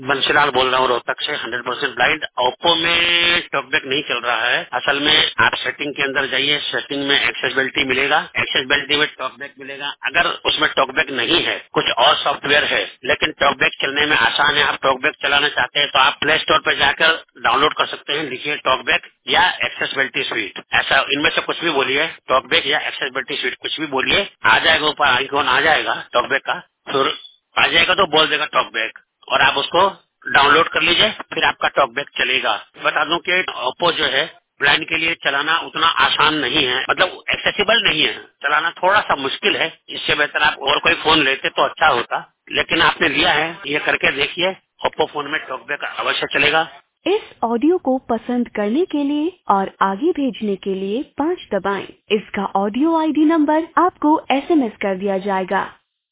बंशीलाल बोल रहा हूँ रोहतक से 100% ब्लाइंड। ओप्पो में टॉकबैक नहीं चल रहा है। असल में आप सेटिंग के अंदर जाइए, सेटिंग में एक्सेसिबिलिटी मिलेगा, एक्सेसिबिलिटी में टॉकबैक मिलेगा। अगर उसमें टॉकबैक नहीं है, कुछ और सॉफ्टवेयर है लेकिन टॉकबैक चलने में आसान है, आप टॉकबैक चलाना चाहते हैं तो आप प्ले स्टोर पर जाकर डाउनलोड कर सकते हैं। लिखिए टॉकबैक या एक्सेसिबिलिटी स्वीट, ऐसा इनमें से कुछ भी बोलिए, टॉकबैक या एक्सेसिबिलिटी स्वीट कुछ भी बोलिए, आ जाएगा ऊपर आइकॉन आ जाएगा टॉकबैक का। फिर आ जाएगा तो बोल देगा टॉकबैक और आप उसको डाउनलोड कर लीजिए, फिर आपका टॉकबैक चलेगा। बता दूं कि ओप्पो जो है ब्लाइंड के लिए चलाना उतना आसान नहीं है, मतलब एक्सेसिबल नहीं है, चलाना थोड़ा सा मुश्किल है। इससे बेहतर आप और कोई फोन लेते तो अच्छा होता, लेकिन आपने लिया है, ये करके देखिए। ओप्पो फोन में टॉकबैक अवश्य चलेगा। इस ऑडियो को पसंद करने के लिए और आगे भेजने के लिए 5 दबाएं। इसका ऑडियो आईडी नंबर आपको SMS कर दिया जाएगा।